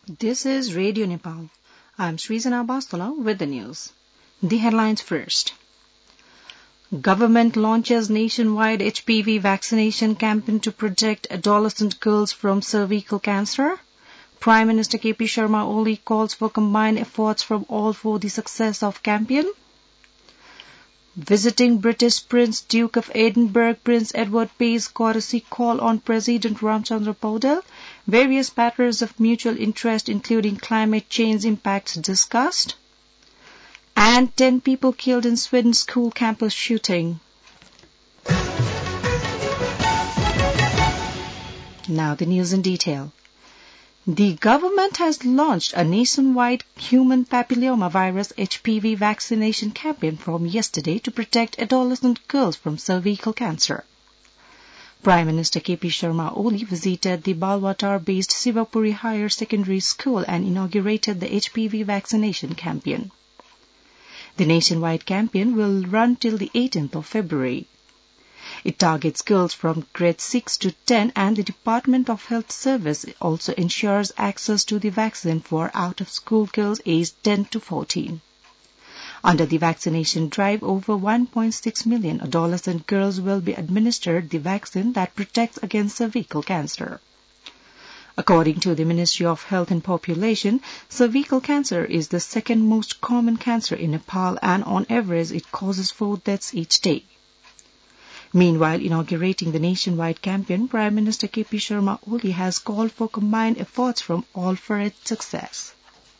This is Radio Nepal. I'm Srizana Bastala with the news. The headlines first. Government launches nationwide HPV vaccination campaign to protect adolescent girls from cervical cancer. Prime Minister KP Sharma Oli calls for combined efforts from all for the success of campaign. Visiting British Prince Duke of Edinburgh Prince Edward pays courtesy call on President Ramchandra Paudel. Various matters of mutual interest including climate change impacts discussed. And 10 people killed in Sweden school campus shooting. Now the news in detail. The government has launched a nationwide human papillomavirus HPV vaccination campaign from yesterday to protect adolescent girls from cervical cancer. Prime Minister KP Sharma Oli visited the Balwatar-based Sivapuri Higher Secondary School and inaugurated the HPV vaccination campaign. The nationwide campaign will run till the 18th of February. It targets girls from grade 6 to 10 and the Department of Health Service also ensures access to the vaccine for out-of-school girls aged 10 to 14. Under the vaccination drive, over 1.6 million adolescent girls will be administered the vaccine that protects against cervical cancer. According to the Ministry of Health and Population, cervical cancer is the second most common cancer in Nepal and on average it causes 4 deaths each day. Meanwhile, inaugurating the nationwide campaign, Prime Minister KP Sharma Oli has called for combined efforts from all for its success.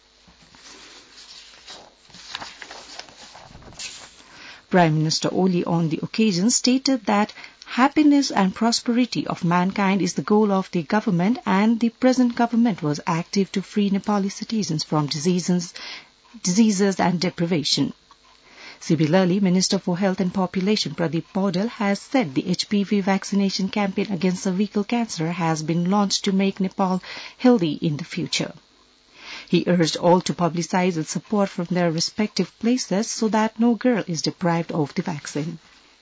Prime Minister Oli on the occasion stated that happiness and prosperity of mankind is the goal of the government and the present government was active to free Nepali citizens from diseases and deprivation. Similarly, Minister for Health and Population Pradeep Paudel has said the HPV vaccination campaign against cervical cancer has been launched to make Nepal healthy in the future. He urged all to publicize its support from their respective places so that no girl is deprived of the vaccine.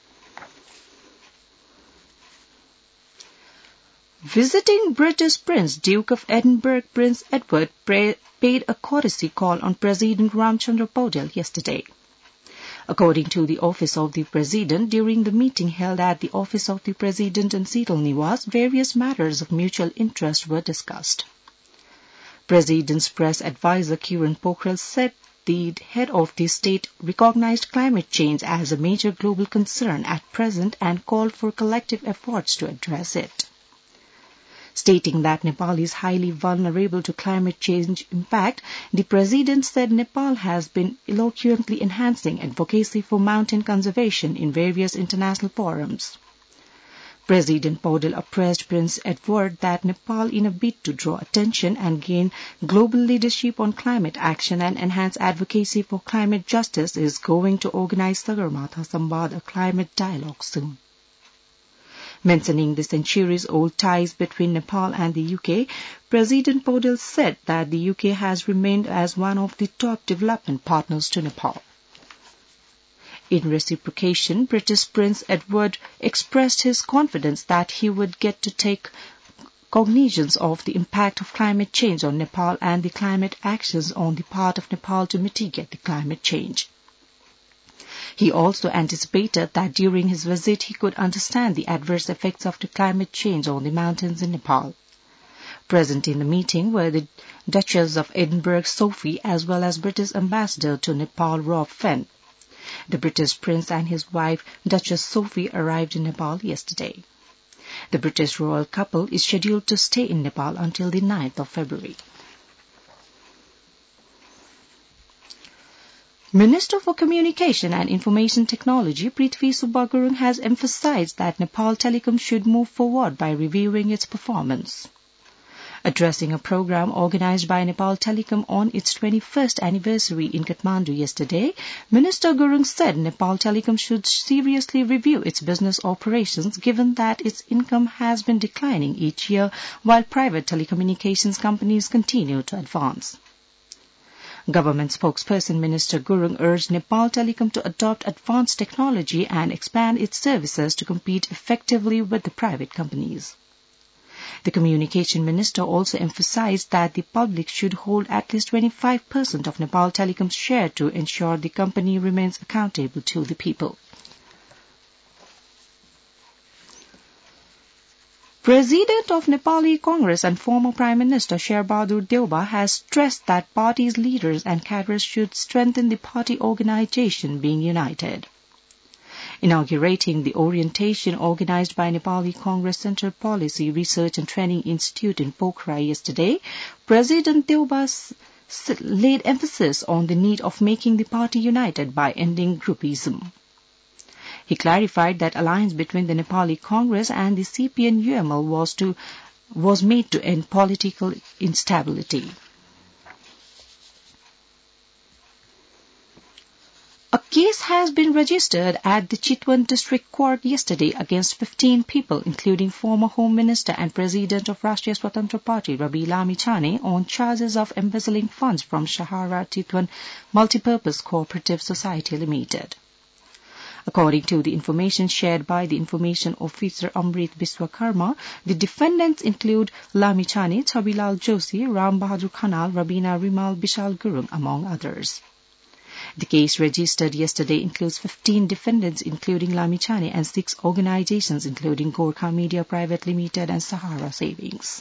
Visiting British Prince Duke of Edinburgh Prince Edward paid a courtesy call on President Ramchandra Paudel yesterday. According to the Office of the President, during the meeting held at the Office of the President in Seetal Niwas, various matters of mutual interest were discussed. President's press advisor Kiran Pokhrel said the head of the state recognized climate change as a major global concern at present and called for collective efforts to address it. Stating that Nepal is highly vulnerable to climate change impact, the President said Nepal has been eloquently enhancing advocacy for mountain conservation in various international forums. President Paudel appraised Prince Edward that Nepal, in a bid to draw attention and gain global leadership on climate action and enhance advocacy for climate justice, is going to organize Sagarmatha Sambad, a climate dialogue, soon. Mentioning the centuries-old ties between Nepal and the UK, President Paudel said that the UK has remained as one of the top development partners to Nepal. In reciprocation, British Prince Edward expressed his confidence that he would get to take cognizance of the impact of climate change on Nepal and the climate actions on the part of Nepal to mitigate the climate change. He also anticipated that during his visit he could understand the adverse effects of the climate change on the mountains in Nepal. Present in the meeting were the Duchess of Edinburgh Sophie as well as British Ambassador to Nepal Rob Fenn. The British Prince and his wife Duchess Sophie arrived in Nepal yesterday. The British royal couple is scheduled to stay in Nepal until the 9th of February. Minister for Communication and Information Technology Prithvi Subba Gurung has emphasized that Nepal Telecom should move forward by reviewing its performance. Addressing a program organized by Nepal Telecom on its 21st anniversary in Kathmandu yesterday, Minister Gurung said Nepal Telecom should seriously review its business operations given that its income has been declining each year while private telecommunications companies continue to advance. Government spokesperson Minister Gurung urged Nepal Telecom to adopt advanced technology and expand its services to compete effectively with the private companies. The Communication Minister also emphasized that the public should hold at least 25% of Nepal Telecom's share to ensure the company remains accountable to the people. President of Nepali Congress and former Prime Minister Sher Bahadur Deuba has stressed that party's leaders and cadres should strengthen the party organization being united. Inaugurating the orientation organized by Nepali Congress Central Policy Research and Training Institute in Pokhara yesterday, President Deuba laid emphasis on the need of making the party united by ending groupism. He clarified that alliance between the Nepali Congress and the CPN-UML was made to end political instability. A case has been registered at the Chitwan District Court yesterday against 15 people, including former Home Minister and President of Rashtriya Swatantra Party Rabi Lamichhane, on charges of embezzling funds from Shahara Chitwan Multipurpose Cooperative Society Limited. According to the information shared by the Information Officer Amrit Biswakarma, the defendants include Lamichhane, Chabilal Joshi, Ram Bahadur Khanal, Rabina Rimal, Bishal Gurung, among others. The case registered yesterday includes 15 defendants, including Lamichhane, and 6 organizations, including Gorkha Media Private Limited and Sahara Savings.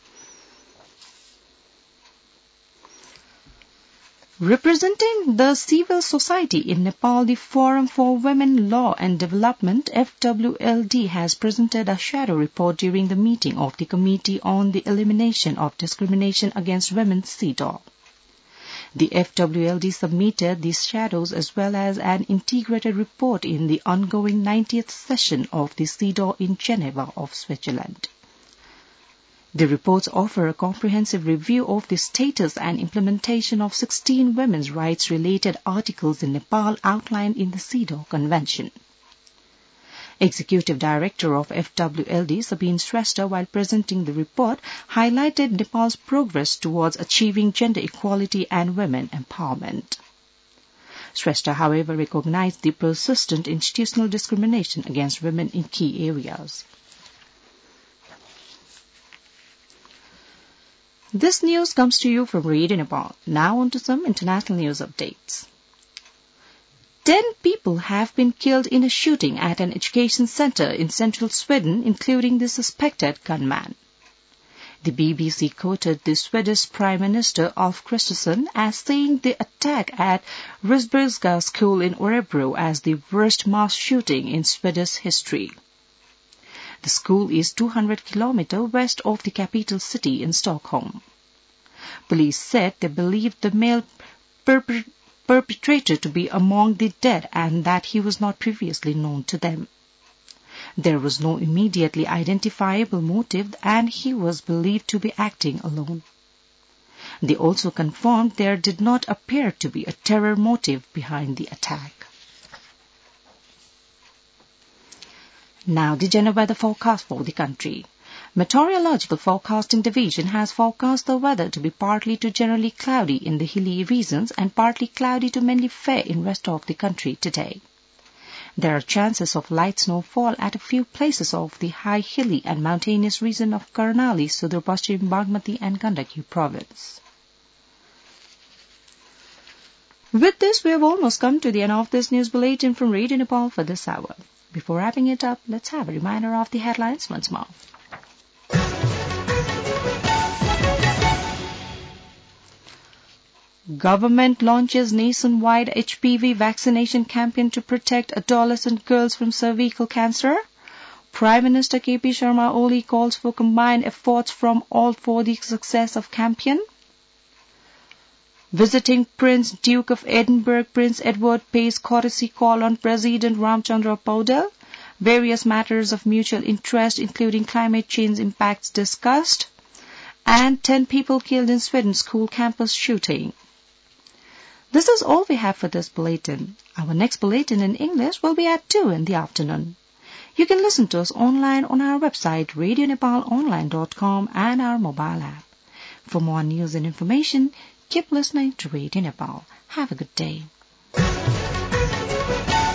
Representing the civil society in Nepal, the Forum for Women Law and Development, FWLD, has presented a shadow report during the meeting of the Committee on the Elimination of Discrimination Against Women, CEDAW. The FWLD submitted these shadows as well as an integrated report in the ongoing 90th session of the CEDAW in Geneva of Switzerland. The reports offer a comprehensive review of the status and implementation of 16 women's rights-related articles in Nepal outlined in the CEDAW Convention. Executive Director of FWLD, Sabine Shrestha, while presenting the report, highlighted Nepal's progress towards achieving gender equality and women empowerment. Shrestha, however, recognized the persistent institutional discrimination against women in key areas. This news comes to you from Radio Nepal. Now on to some international news updates. 10 people have been killed in a shooting at an education center in central Sweden, including the suspected gunman. The BBC quoted the Swedish Prime Minister Ulf Kristersson as saying the attack at Risbergska School in Örebro as the worst mass shooting in Swedish history. The school is 200 kilometers west of the capital city in Stockholm. Police said they believed the male perpetrator to be among the dead and that he was not previously known to them. There was no immediately identifiable motive and he was believed to be acting alone. They also confirmed there did not appear to be a terror motive behind the attack. Now the general weather forecast for the country. Meteorological Forecasting Division has forecast the weather to be partly to generally cloudy in the hilly regions and partly cloudy to mainly fair in rest of the country today. There are chances of light snowfall at a few places of the high hilly and mountainous region of Karnali, Sudur Paschim, Bagmati and Gandaki province. With this, we have almost come to the end of this news bulletin from Radio Nepal for this hour. Before wrapping it up, let's have a reminder of the headlines once more. Government launches nationwide HPV vaccination campaign to protect adolescent girls from cervical cancer. Prime Minister KP Sharma Oli calls for combined efforts from all for the success of campaign. Visiting Prince Duke of Edinburgh Prince Edward pays courtesy call on President Ramchandra Paudel. Various matters of mutual interest, including climate change impacts, discussed. And 10 people killed in Sweden school campus shooting. This is all we have for this bulletin. Our next bulletin in English will be at 2 in the afternoon. You can listen to us online on our website radionepalonline.com and our mobile app. For more news and information, keep listening to Radio Nepal. Have a good day.